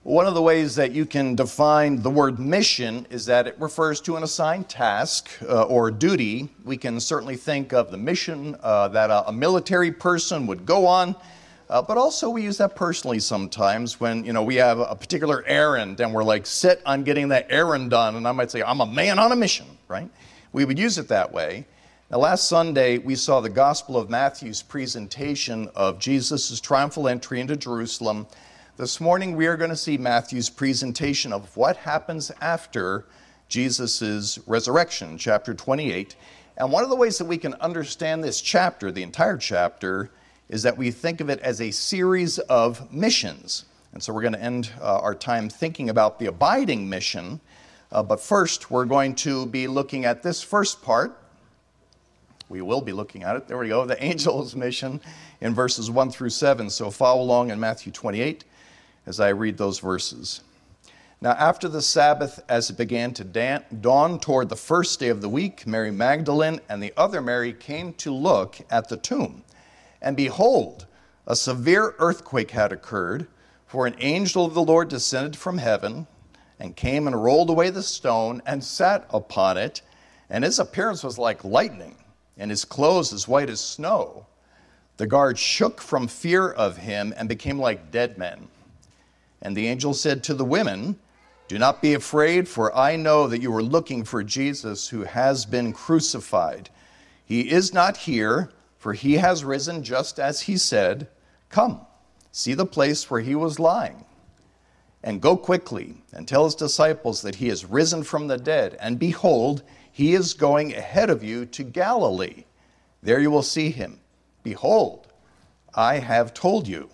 One of the ways that you can define the word mission is that it refers to an assigned task or duty. We can certainly think of the mission that a military person would go on, but also we use that personally sometimes when we have a particular errand and we're like set on getting that errand done, and I might say, I'm a man on a mission, right? We would use it that way. Now, last Sunday, we saw the Gospel of Matthew's presentation of Jesus' triumphal entry into Jerusalem. This morning, we are going to see Matthew's presentation of what happens after Jesus' resurrection, chapter 28. And one of the ways that we can understand this chapter, the entire chapter, is that we think of it as a series of missions. And so we're going to end our time thinking about the abiding mission. But first, we're going to be looking at this first part. We will be looking at it. There we go. The angel's mission in verses 1 through 7. So follow along in Matthew 28 as I read those verses. Now after the Sabbath, as it began to dawn toward the first day of the week, Mary Magdalene and the other Mary came to look at the tomb. And behold, a severe earthquake had occurred, for an angel of the Lord descended from heaven and came and rolled away the stone and sat upon it. And his appearance was like lightning, and his clothes as white as snow. The guards shook from fear of him and became like dead men. And the angel said to the women, "Do not be afraid, for I know that you are looking for Jesus who has been crucified. He is not here, for he has risen just as he said. Come, see the place where he was lying. And go quickly and tell his disciples that he is risen from the dead. And behold, he is going ahead of you to Galilee. There you will see him. Behold, I have told you."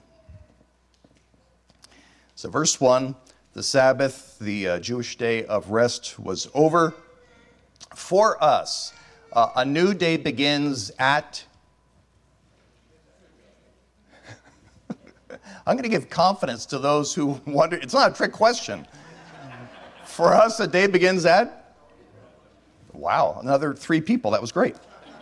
So verse 1, the Sabbath, the Jewish day of rest, was over. For us, a new day begins at... I'm going to give confidence to those who wonder. It's not a trick question. For us, a day begins at... Wow, another 3 people. That was great.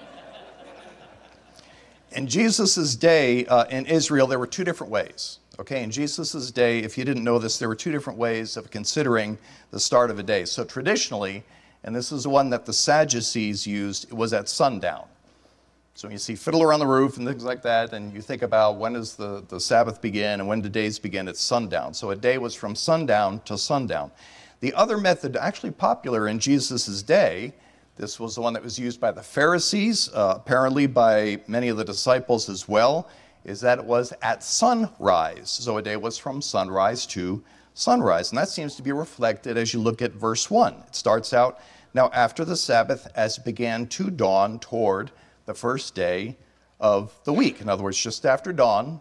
In Jesus' day in Israel, there were 2 different ways. Okay, in Jesus' day, if you didn't know this, there were 2 different ways of considering the start of a day. So traditionally, and this is the one that the Sadducees used, it was at sundown. So when you see Fiddler on the Roof and things like that, and you think about when does the Sabbath begin and when do days begin, it's sundown. So a day was from sundown to sundown. The other method, actually popular in Jesus' day, this was the one that was used by the Pharisees, apparently by many of the disciples as well, is that it was at sunrise. So a day was from sunrise to sunrise. And that seems to be reflected as you look at verse 1. It starts out, "Now after the Sabbath, as it began to dawn toward the first day of the week." In other words, just after dawn,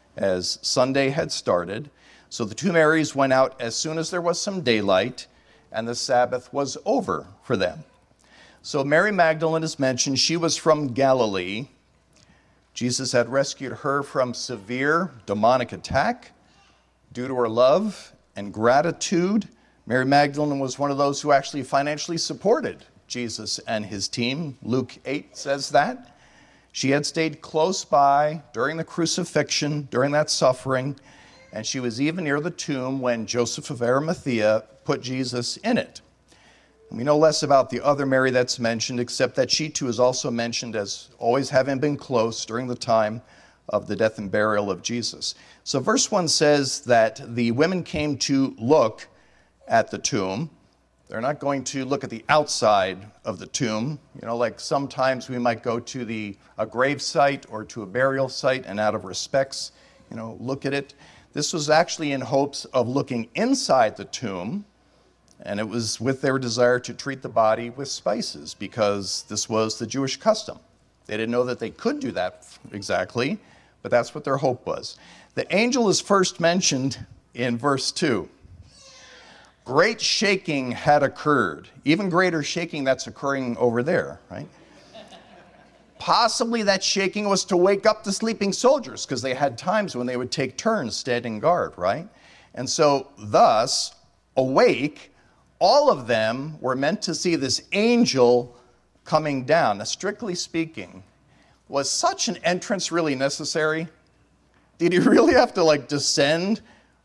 as Sunday had started. So the 2 Marys went out as soon as there was some daylight, and the Sabbath was over for them. So Mary Magdalene is mentioned. She was from Galilee. Jesus had rescued her from severe demonic attack. Due to her love and gratitude, Mary Magdalene was one of those who actually financially supported Jesus and his team. Luke 8 says that. She had stayed close by during the crucifixion, during that suffering, and she was even near the tomb when Joseph of Arimathea put Jesus in it. We know less about the other Mary that's mentioned, except that she too is also mentioned as always having been close during the time of the death and burial of Jesus. So verse 1 says that the women came to look at the tomb. They're not going to look at the outside of the tomb. Like sometimes we might go to a grave site or to a burial site and out of respects, look at it. This was actually in hopes of looking inside the tomb, and it was with their desire to treat the body with spices because this was the Jewish custom. They didn't know that they could do that exactly, but that's what their hope was. The angel is first mentioned in verse 2. Great shaking had occurred, even greater shaking that's occurring over there, right? Possibly that shaking was to wake up the sleeping soldiers because they had times when they would take turns standing guard, right? And so thus, awake, all of them were meant to see this angel coming down. Now, strictly speaking, was such an entrance really necessary? Did he really have to descend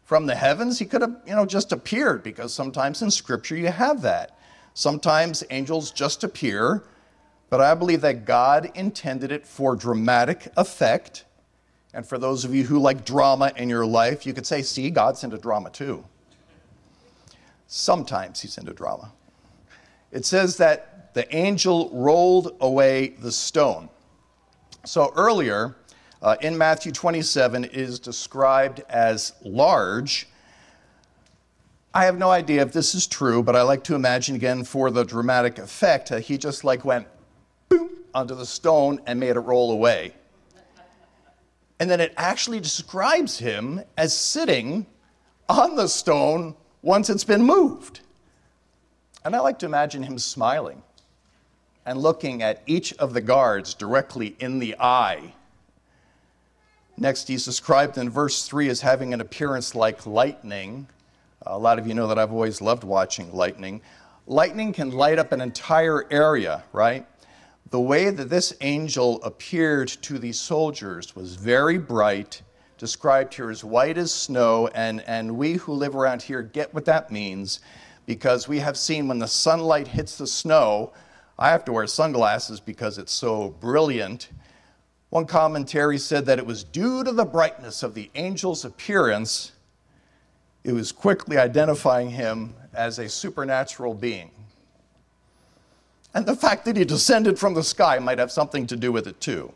from the heavens. He could have, just appeared, because sometimes in Scripture you have that. Sometimes angels just appear, but I believe that God intended it for dramatic effect. And for those of you who like drama in your life, you could say, see, God's into drama too. Sometimes he's into drama. It says that the angel rolled away the stone. So earlier, in Matthew 27, it is described as large. I have no idea if this is true, but I like to imagine, again, for the dramatic effect, he just went boom onto the stone and made it roll away. And then it actually describes him as sitting on the stone once it's been moved. And I like to imagine him smiling and looking at each of the guards directly in the eye. Next, he's described in verse 3 as having an appearance like lightning. A lot of you know that I've always loved watching lightning. Lightning can light up an entire area, right? The way that this angel appeared to these soldiers was very bright, described here as white as snow, and we who live around here get what that means, because we have seen when the sunlight hits the snow, I have to wear sunglasses because it's so brilliant. One commentary said that it was due to the brightness of the angel's appearance, it was quickly identifying him as a supernatural being. And the fact that he descended from the sky might have something to do with it too.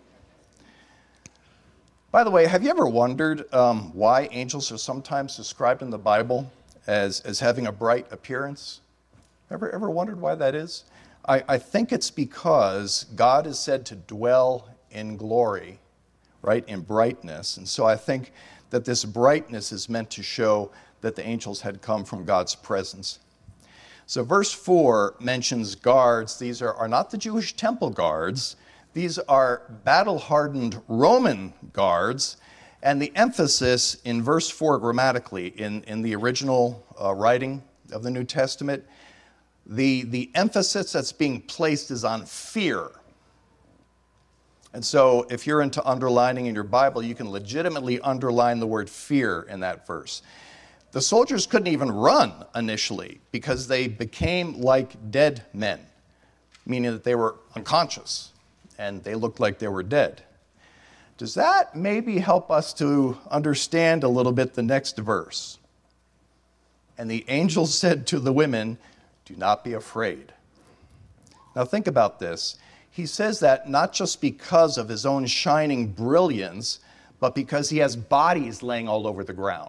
By the way, have you ever wondered why angels are sometimes described in the Bible as having a bright appearance? Ever wondered why that is? I think it's because God is said to dwell in glory, right, in brightness. And so I think that this brightness is meant to show that the angels had come from God's presence. So verse 4 mentions guards. These are not the Jewish temple guards. These are battle-hardened Roman guards. And the emphasis in verse 4 grammatically, in the original writing of the New Testament, the emphasis that's being placed is on fear. And so if you're into underlining in your Bible, you can legitimately underline the word fear in that verse. The soldiers couldn't even run initially because they became like dead men, meaning that they were unconscious and they looked like they were dead. Does that maybe help us to understand a little bit the next verse? And the angel said to the women, "Do not be afraid." Now think about this. He says that not just because of his own shining brilliance, but because he has bodies laying all over the ground.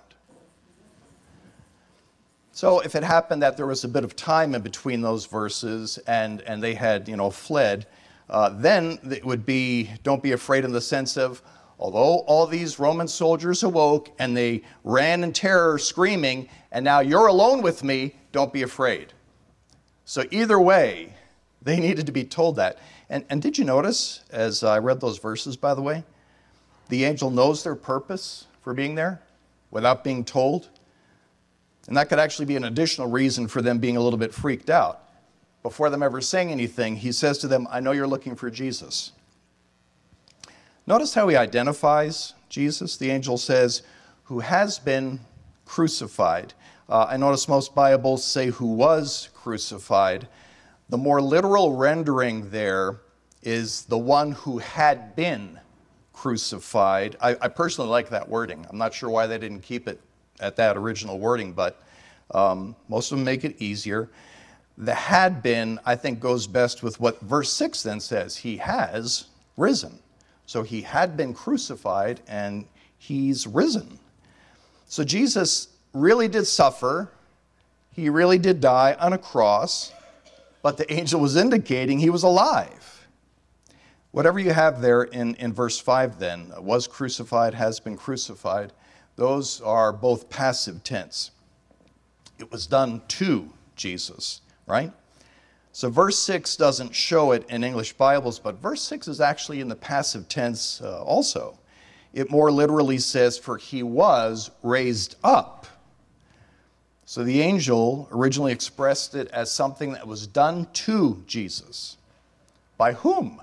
So if it happened that there was a bit of time in between those verses and they had, fled, then it would be, don't be afraid in the sense of, although all these Roman soldiers awoke and they ran in terror screaming, and now you're alone with me, don't be afraid. So either way, they needed to be told that. And did you notice, as I read those verses, by the way, the angel knows their purpose for being there without being told? And that could actually be an additional reason for them being a little bit freaked out. Before them ever saying anything, he says to them, I know you're looking for Jesus. Notice how he identifies Jesus. The angel says, who has been crucified. I notice most Bibles say who was crucified. The more literal rendering there is the one who had been crucified. I personally like that wording. I'm not sure why they didn't keep it at that original wording, but most of them make it easier. The had been, I think, goes best with what verse 6 then says. He has risen. So he had been crucified and he's risen. So Jesus really did suffer. He really did die on a cross, but the angel was indicating he was alive. Whatever you have there in verse 5 then, was crucified, has been crucified, those are both passive tense. It was done to Jesus, right? So verse 6 doesn't show it in English Bibles, but verse 6 is actually in the passive tense also. It more literally says, for he was raised up. So the angel originally expressed it as something that was done to Jesus. By whom?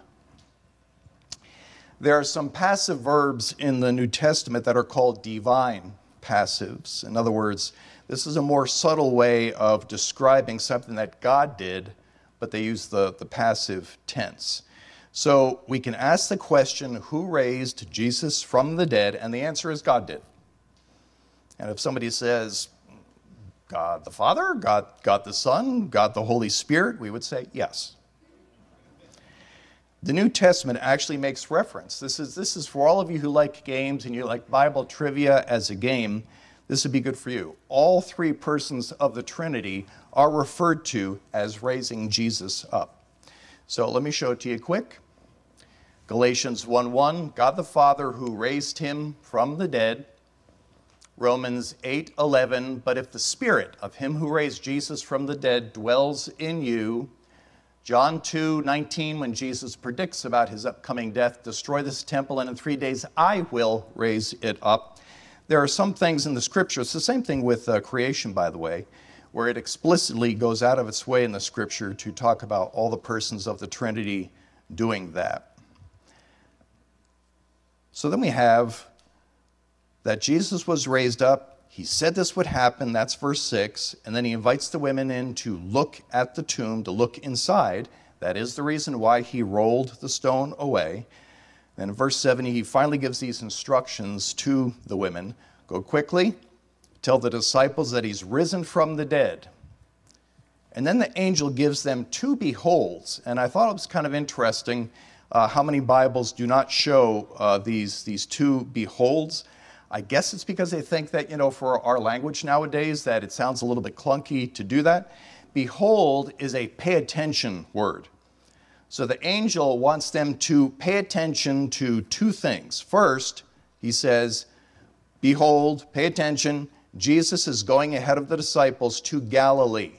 There are some passive verbs in the New Testament that are called divine passives. In other words, this is a more subtle way of describing something that God did, but they use the passive tense. So we can ask the question, who raised Jesus from the dead? And the answer is God did. And if somebody says, God the Father, God the Son, God the Holy Spirit, we would say yes. The New Testament actually makes reference. This is for all of you who like games and you like Bible trivia as a game. This would be good for you. All three persons of the Trinity are referred to as raising Jesus up. So let me show it to you quick. Galatians 1:1, God the Father who raised him from the dead. Romans 8:11, but if the Spirit of him who raised Jesus from the dead dwells in you. John 2:19, when Jesus predicts about his upcoming death, destroy this temple and in 3 days I will raise it up. There are some things in the Scripture, it's the same thing with creation, by the way, where it explicitly goes out of its way in the Scripture to talk about all the persons of the Trinity doing that. So then we have that Jesus was raised up. He said this would happen, that's verse 6, and then he invites the women in to look at the tomb, to look inside. That is the reason why he rolled the stone away. Then in verse 7, he finally gives these instructions to the women. Go quickly, tell the disciples that he's risen from the dead. And then the angel gives them two beholds, and I thought it was kind of interesting how many Bibles do not show these two beholds. I guess it's because they think that, for our language nowadays, that it sounds a little bit clunky to do that. Behold is a pay attention word. So the angel wants them to pay attention to two things. First, he says, behold, pay attention, Jesus is going ahead of the disciples to Galilee.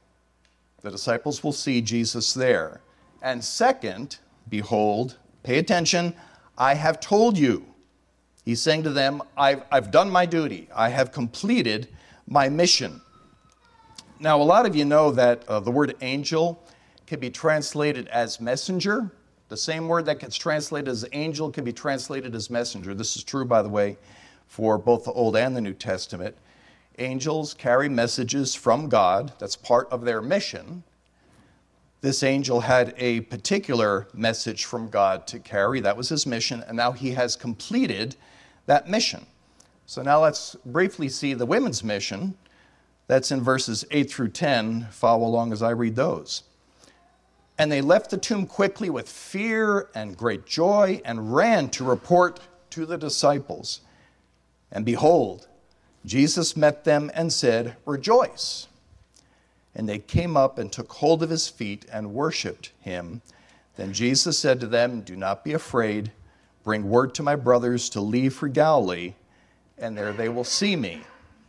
The disciples will see Jesus there. And second, behold, pay attention, I have told you. He's saying to them, I've done my duty. I have completed my mission. Now, a lot of you know that the word angel can be translated as messenger. The same word that gets translated as angel can be translated as messenger. This is true, by the way, for both the Old and the New Testament. Angels carry messages from God. That's part of their mission. This angel had a particular message from God to carry. That was his mission, and now he has completed that mission. So now let's briefly see the women's mission. That's in verses 8 through 10. Follow along as I read those. And they left the tomb quickly with fear and great joy and ran to report to the disciples. And behold, Jesus met them and said, rejoice. And they came up and took hold of his feet and worshipped him. Then Jesus said to them, do not be afraid. Bring word to my brothers to leave for Galilee, and there they will see me.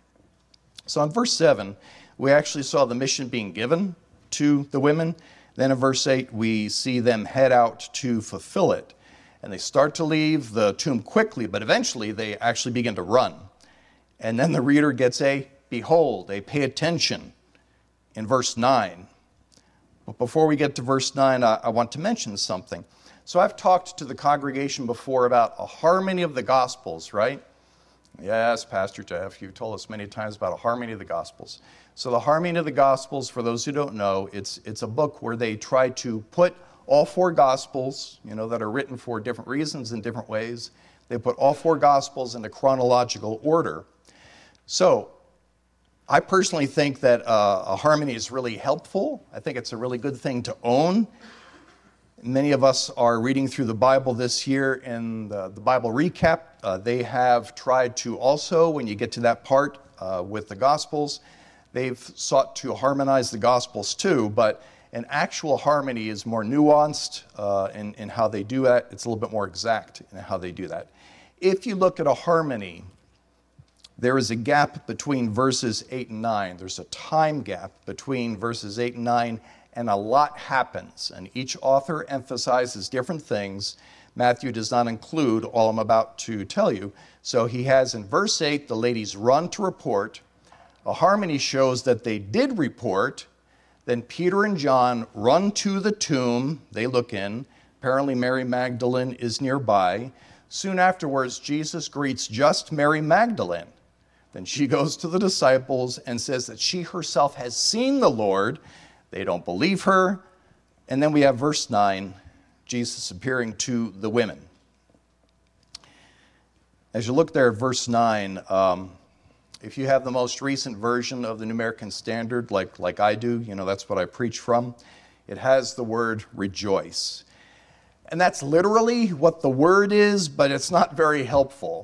So in verse 7, we actually saw the mission being given to the women. Then in verse 8, we see them head out to fulfill it. And they start to leave the tomb quickly, but eventually they actually begin to run. And then the reader gets a behold, a pay attention in verse 9. But before we get to verse 9, I want to mention something. So I've talked to the congregation before about a harmony of the Gospels, right? Yes, Pastor Jeff, you've told us many times about a harmony of the Gospels. So the harmony of the Gospels, for those who don't know, it's a book where they try to put all four Gospels, that are written for different reasons in different ways. They put all four Gospels into chronological order. So I personally think that a harmony is really helpful. I think it's a really good thing to own. Many of us are reading through the Bible this year in the Bible recap. They have tried to also, when you get to that part with the Gospels, they've sought to harmonize the Gospels too, but an actual harmony is more nuanced in how they do that. It's a little bit more exact in how they do that. If you look at a harmony, there is a gap between verses 8 and 9. There's a time gap between verses 8 and 9, and a lot happens. And each author emphasizes different things. Matthew does not include all I'm about to tell you. So he has in verse 8, the ladies run to report. A harmony shows that they did report. Then Peter and John run to the tomb. They look in. Apparently Mary Magdalene is nearby. Soon afterwards, Jesus greets just Mary Magdalene. Then she goes to the disciples and says that she herself has seen the Lord. They don't believe her. And then we have verse 9, Jesus appearing to the women. As you look there at verse 9, if you have the most recent version of the New American Standard, like I do, that's what I preach from, it has the word rejoice. And that's literally what the word is, but it's not very helpful.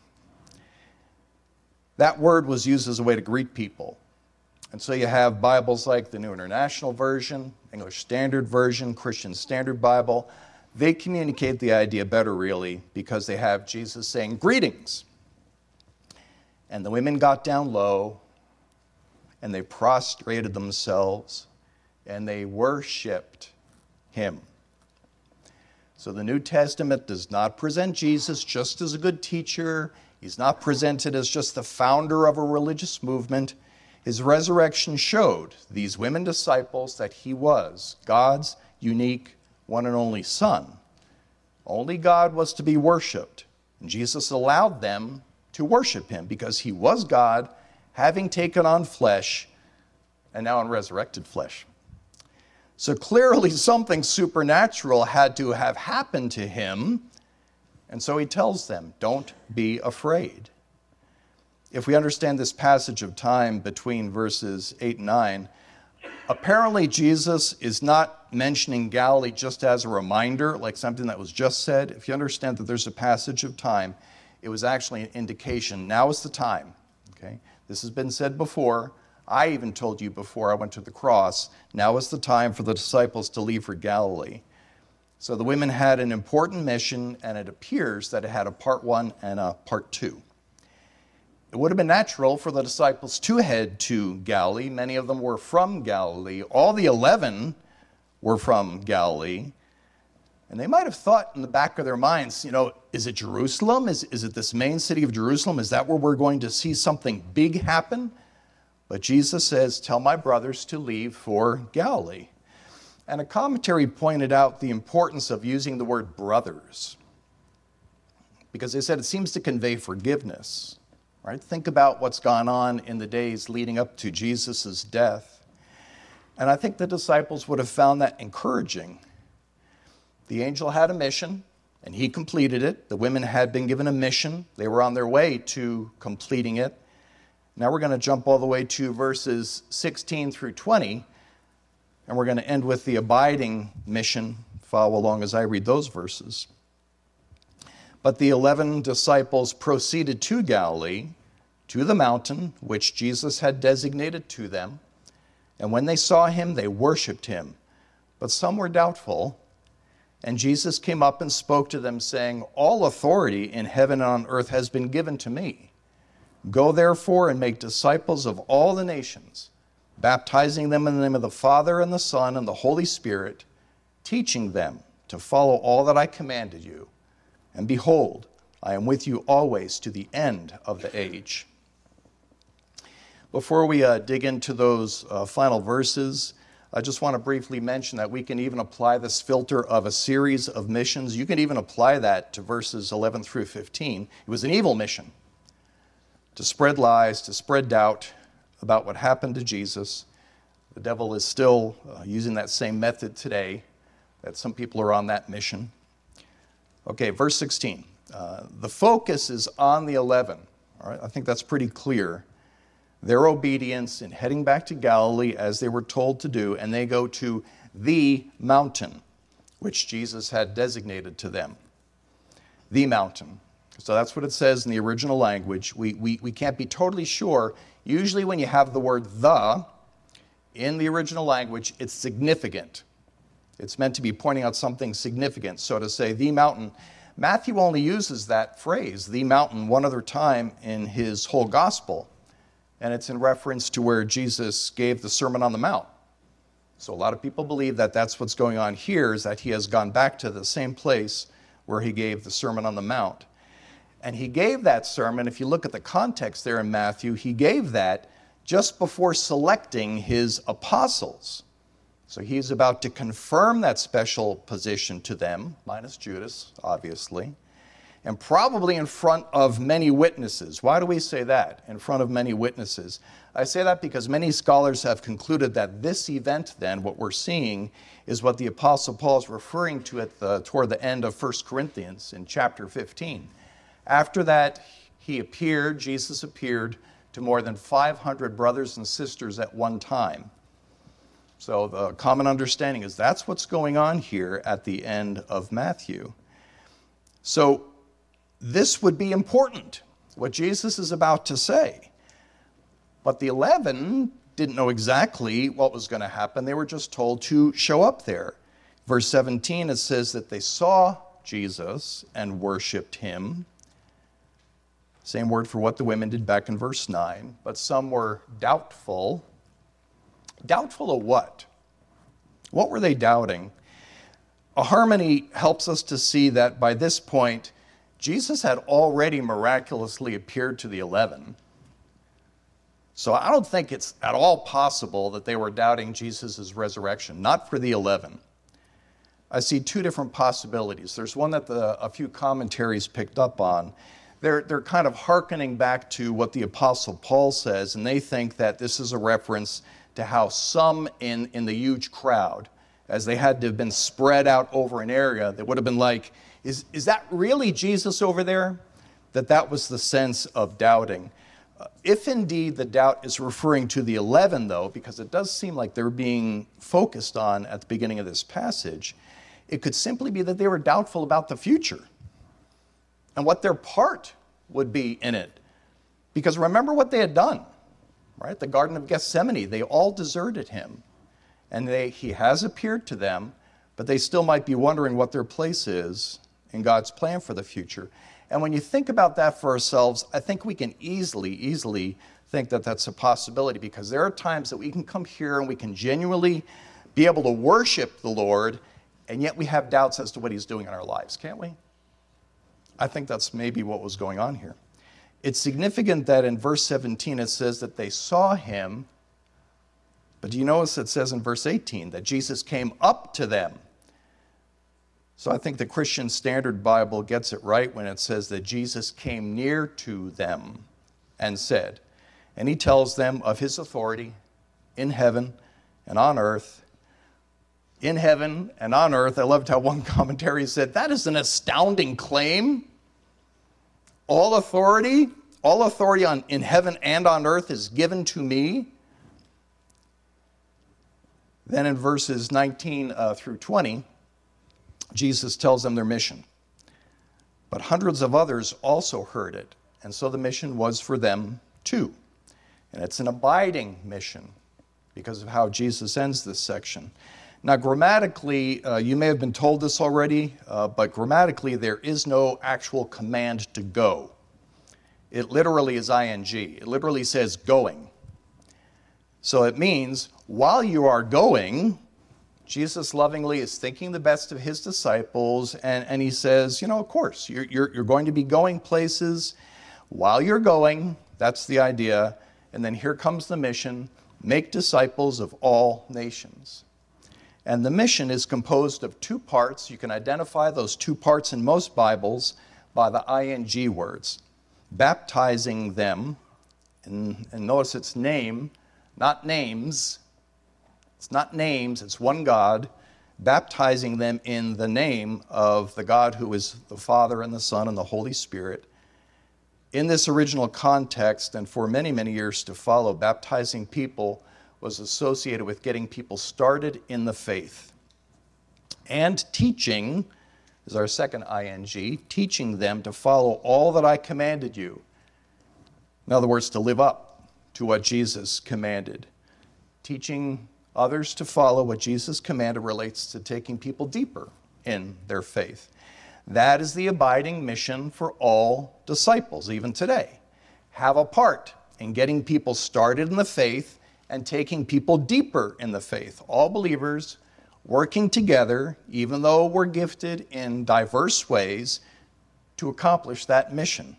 That word was used as a way to greet people. And so you have Bibles like the New International Version, English Standard Version, Christian Standard Bible. They communicate the idea better, really, because they have Jesus saying, "Greetings." And the women got down low, and they prostrated themselves, and they worshiped him. So the New Testament does not present Jesus just as a good teacher. He's not presented as just the founder of a religious movement. His resurrection showed these women disciples that he was God's unique one and only Son. Only God was to be worshiped. And Jesus allowed them to worship him because he was God, having taken on flesh, and now in resurrected flesh. So clearly something supernatural had to have happened to him. And so he tells them, don't be afraid. If we understand this passage of time between verses 8 and 9, apparently Jesus is not mentioning Galilee just as a reminder, like something that was just said. If you understand that there's a passage of time, it was actually an indication. Now is the time. Okay? This has been said before. I even told you before I went to the cross, now is the time for the disciples to leave for Galilee. So the women had an important mission, and it appears that it had a part 1 and a part 2. It would have been natural for the disciples to head to Galilee. Many of them were from Galilee. All the 11 were from Galilee. And they might have thought in the back of their minds, is it Jerusalem? Is it this main city of Jerusalem? Is that where we're going to see something big happen? But Jesus says, tell my brothers to leave for Galilee. And a commentary pointed out the importance of using the word brothers, because they said it seems to convey forgiveness. Right? Think about what's gone on in the days leading up to Jesus' death. And I think the disciples would have found that encouraging. The angel had a mission, and he completed it. The women had been given a mission. They were on their way to completing it. Now we're going to jump all the way to verses 16 through 20, and we're going to end with the abiding mission. Follow along as I read those verses. But the 11 disciples proceeded to Galilee, to the mountain which Jesus had designated to them. And when they saw him, they worshipped him. But some were doubtful. And Jesus came up and spoke to them, saying, all authority in heaven and on earth has been given to me. Go therefore and make disciples of all the nations, baptizing them in the name of the Father and the Son and the Holy Spirit, teaching them to follow all that I commanded you. And behold, I am with you always to the end of the age. Before we dig into those final verses, I just want to briefly mention that we can even apply this filter of a series of missions. You can even apply that to verses 11 through 15. It was an evil mission to spread lies, to spread doubt about what happened to Jesus. The devil is still using that same method today, that some people are on that mission. Okay, verse 16. The focus is on the 11. All right, I think that's pretty clear. Their obedience in heading back to Galilee as they were told to do, and they go to the mountain, which Jesus had designated to them. The mountain. So that's what it says in the original language. We can't be totally sure. Usually when you have the word the in the original language, it's significant. It's meant to be pointing out something significant. So to say the mountain, Matthew only uses that phrase, the mountain, one other time in his whole gospel. And it's in reference to where Jesus gave the Sermon on the Mount. So a lot of people believe that that's what's going on here, is that he has gone back to the same place where he gave the Sermon on the Mount. And he gave that sermon, if you look at the context there in Matthew, he gave that just before selecting his apostles. So he's about to confirm that special position to them, minus Judas, obviously. and probably in front of many witnesses. Why do we say that, in front of many witnesses? I say that because many scholars have concluded that this event then, what we're seeing, is what the Apostle Paul is referring to toward the end of 1 Corinthians in chapter 15. After that, Jesus appeared to more than 500 brothers and sisters at one time. So the common understanding is that's what's going on here at the end of Matthew. So this would be important, what Jesus is about to say. But the 11 didn't know exactly what was going to happen. They were just told to show up there. Verse 17, it says that they saw Jesus and worshiped him. Same word for what the women did back in verse 9. But some were doubtful. Doubtful of what? What were they doubting? A harmony helps us to see that by this point, Jesus had already miraculously appeared to the 11. So I don't think it's at all possible that they were doubting Jesus' resurrection, not for the 11. I see two different possibilities. There's one that a few commentaries picked up on. They're kind of hearkening back to what the Apostle Paul says, and they think that this is a reference to how some in the huge crowd, as they had to have been spread out over an area, they would have been like, is that really Jesus over there? That was the sense of doubting. If indeed the doubt is referring to the 11, though, because it does seem like they're being focused on at the beginning of this passage, it could simply be that they were doubtful about the future and what their part would be in it. Because remember what they had done, right? The Garden of Gethsemane, they all deserted him. And he has appeared to them, but they still might be wondering what their place is in God's plan for the future. And when you think about that for ourselves, I think we can easily think that that's a possibility, because there are times that we can come here and we can genuinely be able to worship the Lord, and yet we have doubts as to what he's doing in our lives, can't we? I think that's maybe what was going on here. It's significant that in verse 17 it says that they saw him, but do you notice it says in verse 18 that Jesus came up to them? So I think the Christian Standard Bible gets it right when it says that Jesus came near to them and said, and he tells them of his authority in heaven and on earth. In heaven and on earth. I loved how one commentary said, that is an astounding claim. All authority in heaven and on earth is given to me. Then in verses 19 through 20, Jesus tells them their mission. But hundreds of others also heard it, and so the mission was for them too. And it's an abiding mission because of how Jesus ends this section. Now, grammatically, you may have been told this already, but grammatically, there is no actual command to go. It literally is ing. It literally says going. So it means while you are going, Jesus lovingly is thinking the best of his disciples, and he says, of course, you're going to be going places while you're going. That's the idea. And then here comes the mission, make disciples of all nations. And the mission is composed of two parts. You can identify those two parts in most Bibles by the ing words. Baptizing them, and notice it's name, not names. It's not names, it's one God, baptizing them in the name of the God who is the Father and the Son and the Holy Spirit. In this original context, and for many, many years to follow, baptizing people was associated with getting people started in the faith. And teaching is our second ing, teaching them to follow all that I commanded you. In other words, to live up to what Jesus commanded. Teaching others to follow what Jesus commanded relates to taking people deeper in their faith. That is the abiding mission for all disciples, even today. Have a part in getting people started in the faith and taking people deeper in the faith. All believers working together, even though we're gifted in diverse ways, to accomplish that mission.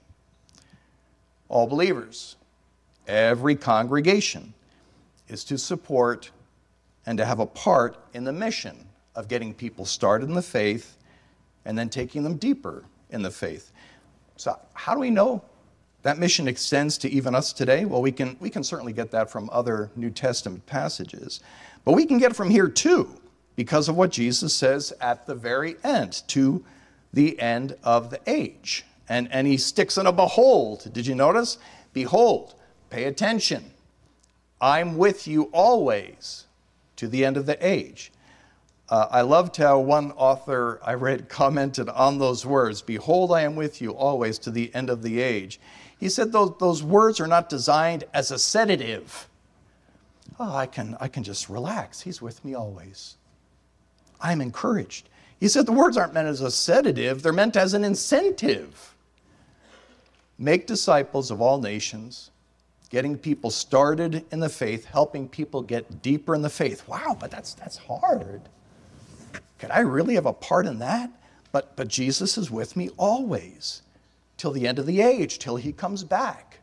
All believers, every congregation, is to support and to have a part in the mission of getting people started in the faith and then taking them deeper in the faith. So how do we know that mission extends to even us today? Well, we can certainly get that from other New Testament passages. But we can get it from here too, because of what Jesus says at the very end, to the end of the age. And he sticks in a behold. Did you notice? Behold, pay attention. I'm with you always to the end of the age. I loved how one author I read commented on those words, behold, I am with you always to the end of the age. He said those words are not designed as a sedative. Oh, I can just relax. He's with me always. I'm encouraged. He said the words aren't meant as a sedative, they're meant as an incentive. Make disciples of all nations, getting people started in the faith, helping people get deeper in the faith. Wow, but that's hard. Could I really have a part in that? But Jesus is with me always, till the end of the age, till he comes back.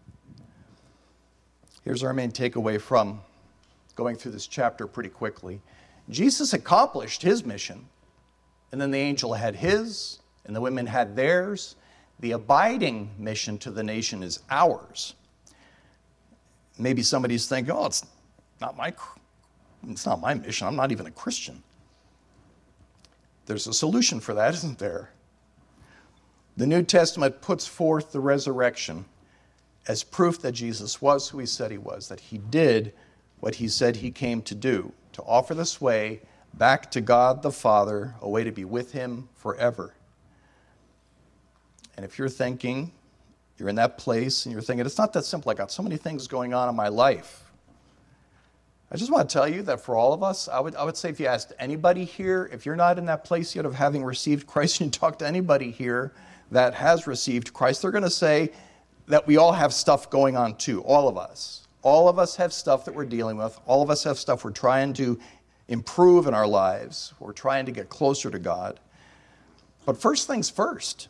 Here's our main takeaway from going through this chapter pretty quickly. Jesus accomplished his mission, and then the angel had his, and the women had theirs. The abiding mission to the nation is ours. Maybe somebody's thinking, oh, it's not my mission. I'm not even a Christian. There's a solution for that, isn't there? The New Testament puts forth the resurrection as proof that Jesus was who he said he was, that he did what he said he came to do, to offer this way back to God the Father, a way to be with him forever. And if you're thinking, you're in that place, and you're thinking, it's not that simple, I got so many things going on in my life. I just want to tell you that for all of us, I would say if you asked anybody here, if you're not in that place yet of having received Christ, and you talk to anybody here that has received Christ, they're going to say that we all have stuff going on too, all of us. All of us have stuff that we're dealing with. All of us have stuff we're trying to improve in our lives. We're trying to get closer to God. But first things first,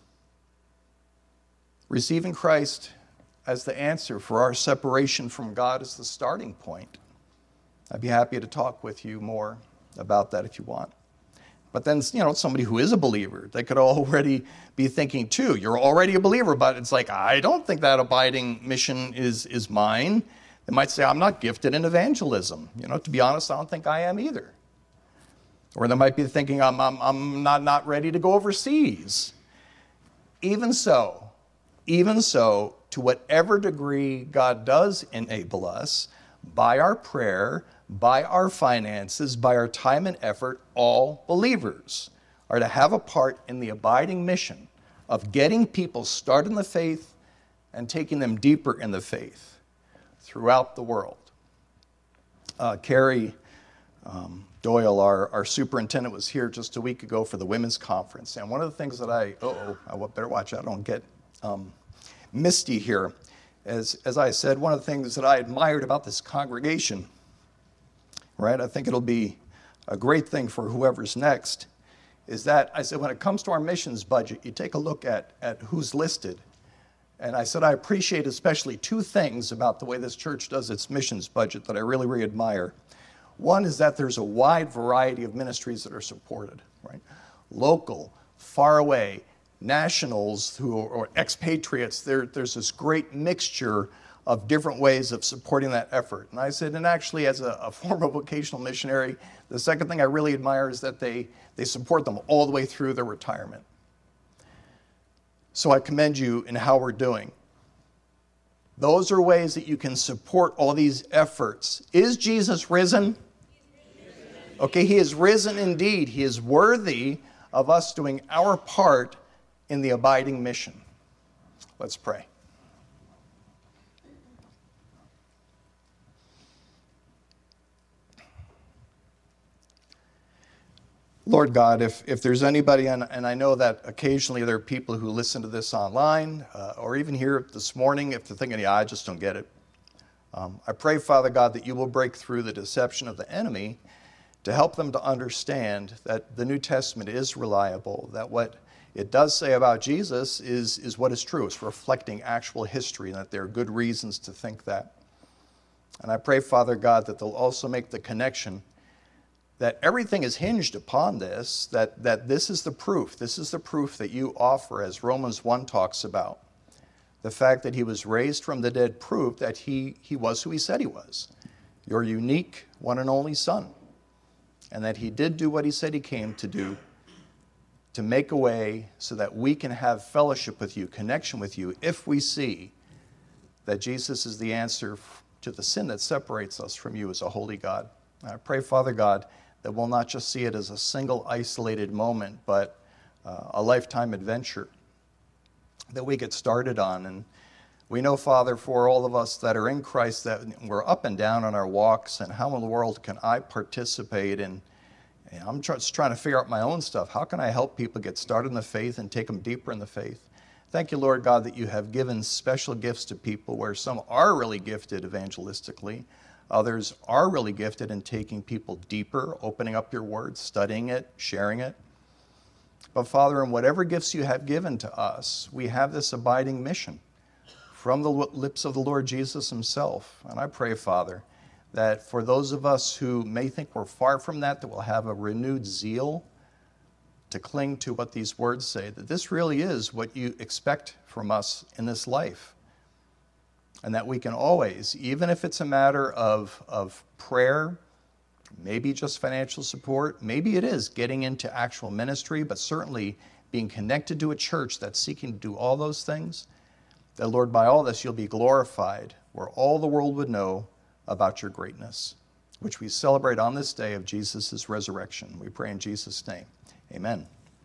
receiving Christ as the answer for our separation from God is the starting point. I'd be happy to talk with you more about that if you want. But then, somebody who is a believer, they could already be thinking too, you're already a believer, but it's like, I don't think that abiding mission is mine. They might say, I'm not gifted in evangelism. To be honest, I don't think I am either. Or they might be thinking, I'm not ready to go overseas. Even so, to whatever degree God does enable us, by our prayer, by our finances, by our time and effort, all believers are to have a part in the abiding mission of getting people started in the faith and taking them deeper in the faith throughout the world. Carrie Doyle, our superintendent, was here just a week ago for the women's conference. And one of the things that I better watch out I don't get misty here. As I said, one of the things that I admired about this congregation, right, I think it'll be a great thing for whoever's next, is that I said when it comes to our missions budget, you take a look at who's listed. And I said I appreciate especially two things about the way this church does its missions budget that I really, really admire. One is that there's a wide variety of ministries that are supported, right? Local, far away, nationals or expatriates, there's this great mixture of different ways of supporting that effort. And I said, and actually as a former vocational missionary, the second thing I really admire is that they support them all the way through their retirement. So I commend you in how we're doing. Those are ways that you can support all these efforts. Is Jesus risen? Okay, he is risen indeed. He is worthy of us doing our part in the abiding mission. Let's pray. Lord God, if there's anybody, and I know that occasionally there are people who listen to this online or even here this morning, if they're thinking, I just don't get it. I pray, Father God, that you will break through the deception of the enemy to help them to understand that the New Testament is reliable, that what it does say about Jesus is what is true. It's reflecting actual history, and that there are good reasons to think that. And I pray, Father God, that they'll also make the connection that everything is hinged upon this, that this is the proof. This is the proof that you offer, as Romans 1 talks about. The fact that he was raised from the dead proved that he was who he said he was, your unique one and only Son, and that he did do what he said he came to do, to make a way so that we can have fellowship with you, connection with you, if we see that Jesus is the answer to the sin that separates us from you as a holy God. And I pray, Father God, that we'll not just see it as a single isolated moment, but a lifetime adventure that we get started on. And we know, Father, for all of us that are in Christ, that we're up and down on our walks, and how in the world can I participate in? I'm just trying to figure out my own stuff. How can I help people get started in the faith and take them deeper in the faith? Thank you, Lord God, that you have given special gifts to people, where some are really gifted evangelistically. Others are really gifted in taking people deeper, opening up your word, studying it, sharing it. But Father, in whatever gifts you have given to us, we have this abiding mission from the lips of the Lord Jesus himself. And I pray, Father, that for those of us who may think we're far from that we'll have a renewed zeal to cling to what these words say, that this really is what you expect from us in this life. And that we can always, even if it's a matter of prayer, maybe just financial support, maybe it is getting into actual ministry, but certainly being connected to a church that's seeking to do all those things, that, Lord, by all this you'll be glorified, where all the world would know about your greatness, which we celebrate on this day of Jesus' resurrection. We pray in Jesus' name. Amen.